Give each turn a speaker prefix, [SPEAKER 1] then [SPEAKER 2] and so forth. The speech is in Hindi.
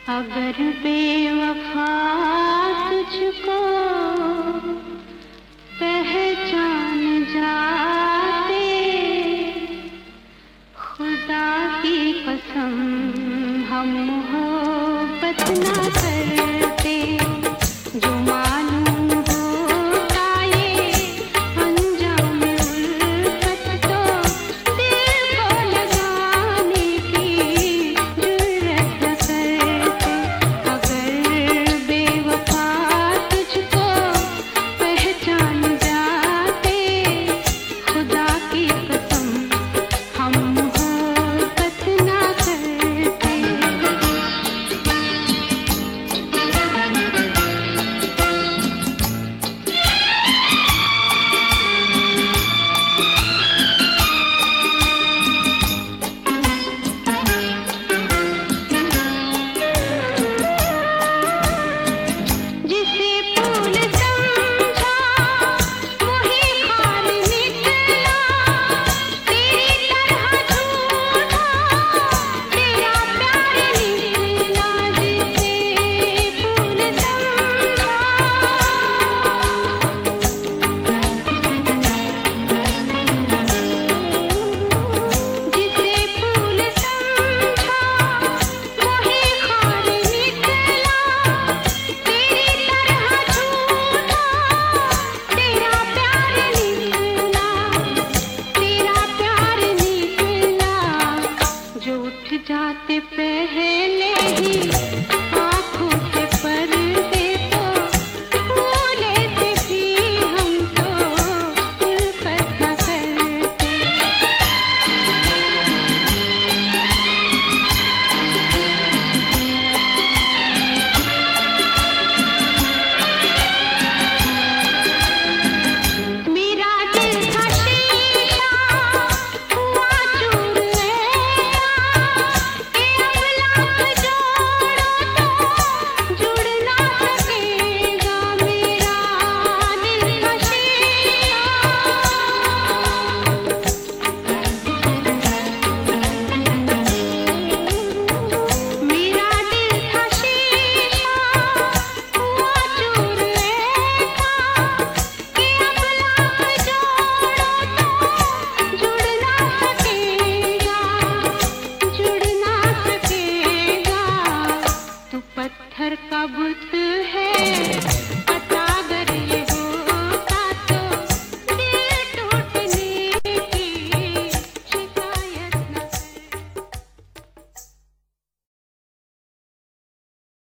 [SPEAKER 1] अगर बेवफा तुझको पहचान जाते, खुदा की कसम हम मोहब्बत ना करते। जो मालूम होता ये अंजाम उल्फत, तो दिल को लगाने की जुर्रत न करते। अगर बेवफा तुझको पहचान जाते, खुदा की कसम हम मोहब्बत ना करते। जिसे फूल समझा वही खार निकला, तेरी तरह झूठा तेरा प्यार निकला। जिसे फूल समझा, जिसे फूल समझा वही खार निकला, तेरी तरह झूठा तेरा प्यार निकला, तेरा प्यार निकला। जो उठ जाते पहले ही आँखों से पर्दे, तो भूले थे भी हम तो उल्फत न करते। मेरा दिल था शीशा हुआ चूर ऐसा, कि अब लाख जोड़ो तो जुड़ ना सकेगा। मेरा दिल था शीशा, मेरा दिल था शीशा हुआ चूर ऐसा, कि अब लाख जोड़ो तो जुड़ ना सकेगा, जुड़ ना सकेगा। तू पत्थर का बुत है